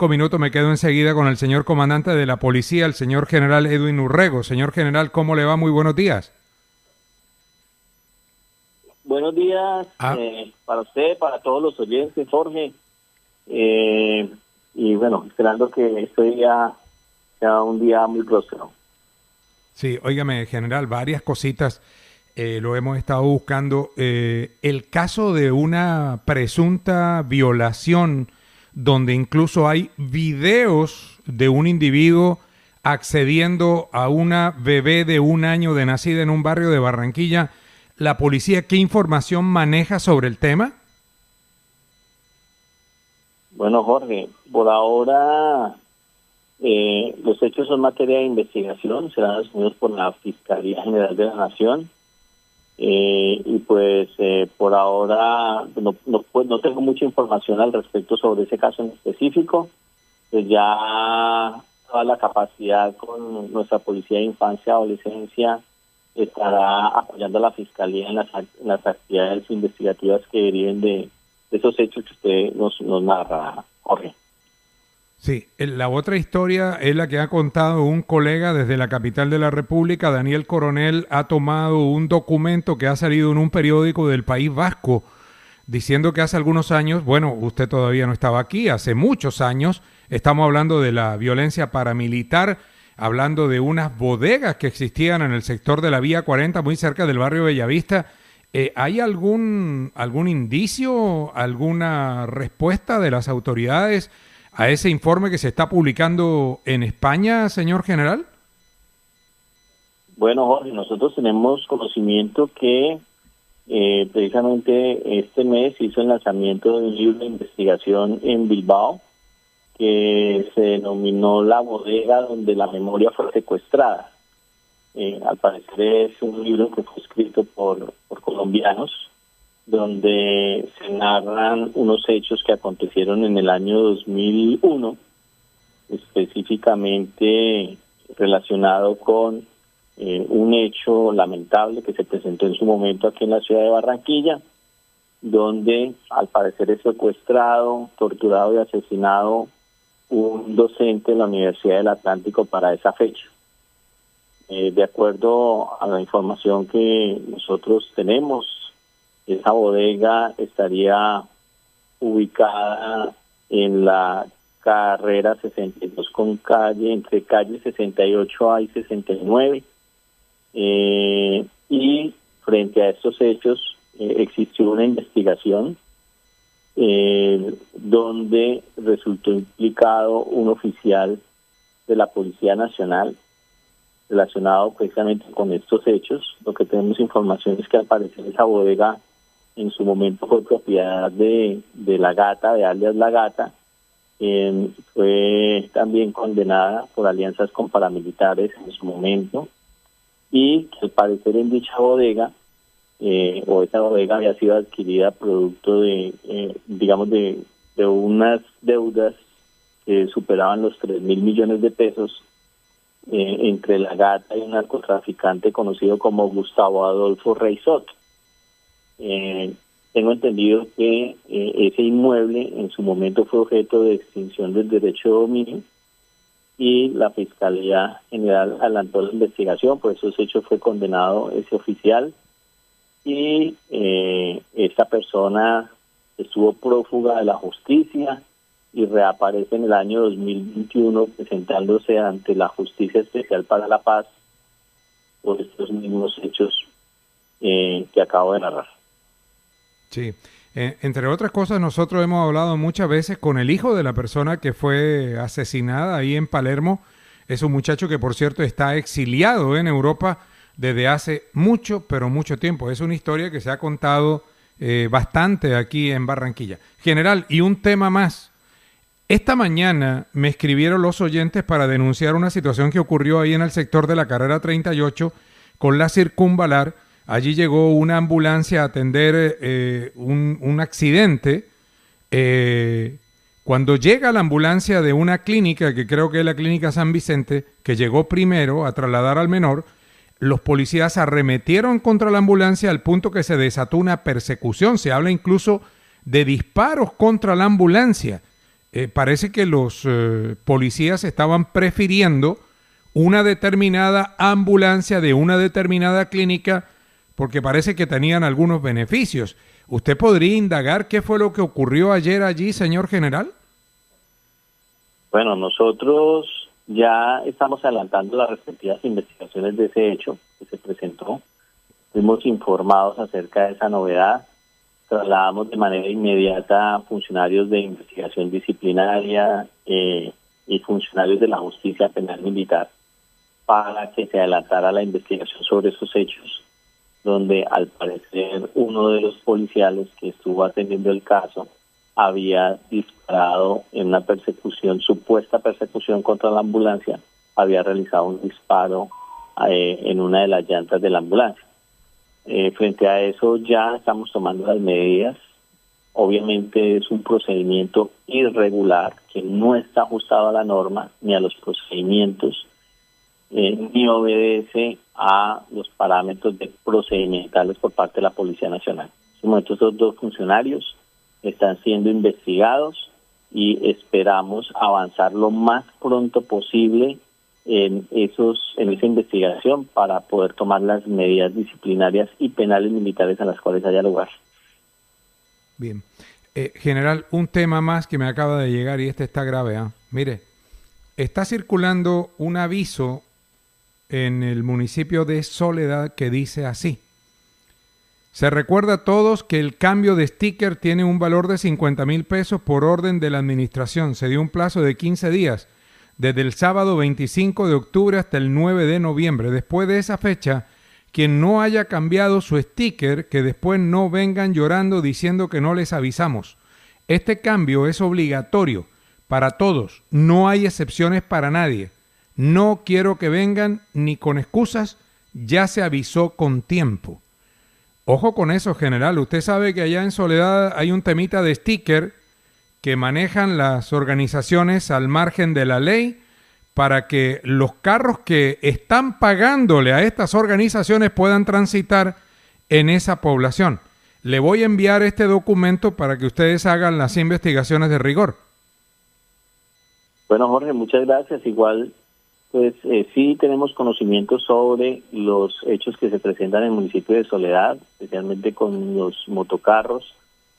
minutos me quedo enseguida con el señor comandante de la policía, el señor general Edwin Urrego. Señor general, ¿cómo le va? Muy buenos días. Buenos días para usted, para todos los oyentes, Jorge. Y bueno, esperando que este día sea un día muy próspero. Sí, óigame, general, varias cositas lo hemos estado buscando. El caso de una presunta violación donde incluso hay videos de un individuo accediendo a una bebé de 1 año de nacida en un barrio de Barranquilla. ¿La policía qué información maneja sobre el tema? Bueno, Jorge, por ahora los hechos son materia de investigación, serán asumidos por la Fiscalía General de la Nación. Y pues por ahora no tengo mucha información al respecto sobre ese caso en específico. Pues ya toda la capacidad con nuestra Policía de Infancia y Adolescencia estará apoyando a la Fiscalía en las actividades investigativas que deriven de esos hechos que usted nos narra, Jorge. Sí, la otra historia es la que ha contado un colega desde la capital de la República. Daniel Coronel ha tomado un documento que ha salido en un periódico del País Vasco diciendo que hace algunos años, bueno, usted todavía no estaba aquí, hace muchos años, estamos hablando de la violencia paramilitar, hablando de unas bodegas que existían en el sector de la Vía 40, muy cerca del barrio Bellavista. ¿Hay algún indicio, alguna respuesta de las autoridades a ese informe que se está publicando en España, señor general? Bueno, Jorge, nosotros tenemos conocimiento que precisamente este mes hizo el lanzamiento de un libro de investigación en Bilbao que se denominó La bodega donde la memoria fue secuestrada. Al parecer es un libro que fue escrito por colombianos, donde se narran unos hechos que acontecieron en el año 2001, específicamente relacionado con un hecho lamentable que se presentó en su momento aquí en la ciudad de Barranquilla, donde al parecer es secuestrado, torturado y asesinado un docente de la Universidad del Atlántico para esa fecha. De acuerdo a la información que nosotros tenemos, esa bodega estaría ubicada en la carrera 62 entre calle 68A y 69. Y frente a estos hechos existió una investigación donde resultó implicado un oficial de la Policía Nacional relacionado precisamente con estos hechos. Lo que tenemos información es que al parecer esa bodega en su momento fue propiedad de La Gata, de alias La Gata. Fue también condenada por alianzas con paramilitares en su momento, y que al parecer en dicha bodega o esa bodega había sido adquirida producto de unas deudas que superaban los 3.000 millones de pesos entre La Gata y un narcotraficante conocido como Gustavo Adolfo Rey Soto. Tengo entendido que ese inmueble en su momento fue objeto de extinción del derecho de dominio y la Fiscalía General adelantó la investigación. Por esos hechos fue condenado ese oficial y esta persona estuvo prófuga de la justicia y reaparece en el año 2021 presentándose ante la Justicia Especial para la Paz por estos mismos hechos que acabo de narrar. Sí, entre otras cosas nosotros hemos hablado muchas veces con el hijo de la persona que fue asesinada ahí en Palermo. Es un muchacho que por cierto está exiliado en Europa desde hace mucho, pero mucho tiempo. Es una historia que se ha contado bastante aquí en Barranquilla. General, y un tema más. Esta mañana me escribieron los oyentes para denunciar una situación que ocurrió ahí en el sector de la carrera 38 con la circunvalar. Allí llegó una ambulancia a atender un accidente. Cuando llega la ambulancia de una clínica, que creo que es la clínica San Vicente, que llegó primero a trasladar al menor, los policías arremetieron contra la ambulancia al punto que se desató una persecución. Se habla incluso de disparos contra la ambulancia. parece que los policías estaban prefiriendo una determinada ambulancia de una determinada clínica porque parece que tenían algunos beneficios. ¿Usted podría indagar qué fue lo que ocurrió ayer allí, señor general? Bueno, nosotros ya estamos adelantando las respectivas investigaciones de ese hecho que se presentó. Fuimos informados acerca de esa novedad. Trasladamos de manera inmediata a funcionarios de investigación disciplinaria y funcionarios de la justicia penal militar para que se adelantara la investigación sobre esos hechos, donde al parecer uno de los policiales que estuvo atendiendo el caso había disparado en una supuesta persecución contra la ambulancia, había realizado un disparo en una de las llantas de la ambulancia. Frente a eso ya estamos tomando las medidas. Obviamente es un procedimiento irregular que no está ajustado a la norma ni a los procedimientos, ni obedece a los parámetros procedimentales por parte de la Policía Nacional. En este momento estos dos funcionarios están siendo investigados y esperamos avanzar lo más pronto posible en esa investigación para poder tomar las medidas disciplinarias y penales militares a las cuales haya lugar. Bien. General, un tema más que me acaba de llegar y este está grave. Mire, está circulando un aviso en el municipio de Soledad que dice así: se recuerda a todos que el cambio de sticker tiene un valor de 50,000 pesos por orden de la administración. Se dio un plazo de 15 días, desde el sábado 25 de octubre hasta el 9 de noviembre. Después de esa fecha, quien no haya cambiado su sticker, que después no vengan llorando diciendo que no les avisamos. Este cambio es obligatorio para todos, no hay excepciones para nadie. No quiero que vengan ni con excusas, ya se avisó con tiempo. Ojo con eso, general. Usted sabe que allá en Soledad hay un temita de sticker que manejan las organizaciones al margen de la ley para que los carros que están pagándole a estas organizaciones puedan transitar en esa población. Le voy a enviar este documento para que ustedes hagan las investigaciones de rigor. Bueno, Jorge, muchas gracias. Igual, pues sí tenemos conocimiento sobre los hechos que se presentan en el municipio de Soledad, especialmente con los motocarros,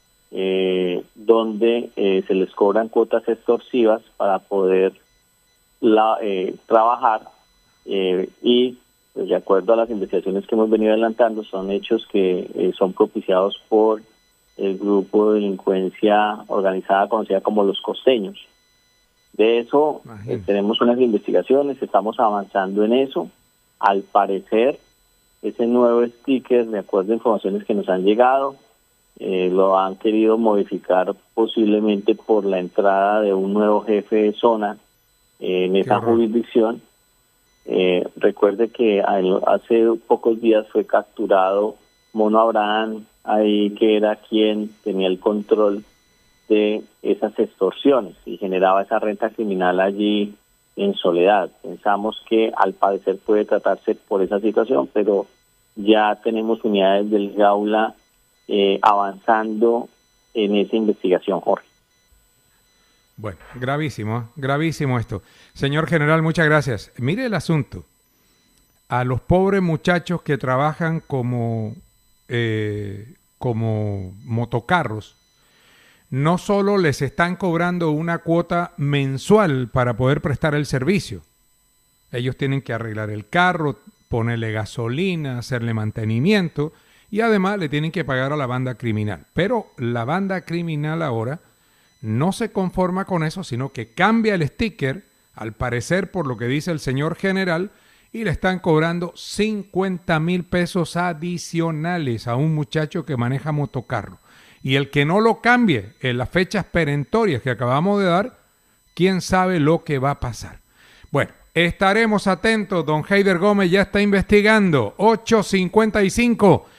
donde se les cobran cuotas extorsivas para poder trabajar y pues, de acuerdo a las investigaciones que hemos venido adelantando, son hechos que son propiciados por el grupo de delincuencia organizada conocida como los costeños. De eso tenemos unas investigaciones, estamos avanzando en eso. Al parecer, ese nuevo sticker, de acuerdo a informaciones que nos han llegado, lo han querido modificar posiblemente por la entrada de un nuevo jefe de zona en esa jurisdicción. Recuerde que hace pocos días fue capturado Mono Abraham, ahí que era quien tenía el control de esas extorsiones y generaba esa renta criminal allí en Soledad. Pensamos que al parecer puede tratarse por esa situación, pero ya tenemos unidades del Gaula avanzando en esa investigación, Jorge. Bueno, gravísimo esto. Señor general, muchas gracias. Mire el asunto. A los pobres muchachos que trabajan como motocarros, no solo les están cobrando una cuota mensual para poder prestar el servicio. Ellos tienen que arreglar el carro, ponerle gasolina, hacerle mantenimiento y además le tienen que pagar a la banda criminal. Pero la banda criminal ahora no se conforma con eso, sino que cambia el sticker, al parecer por lo que dice el señor general, y le están cobrando 50,000 pesos adicionales a un muchacho que maneja motocarro. Y el que no lo cambie en las fechas perentorias que acabamos de dar, quién sabe lo que va a pasar. Bueno, estaremos atentos. Don Heider Gómez ya está investigando. 8:55.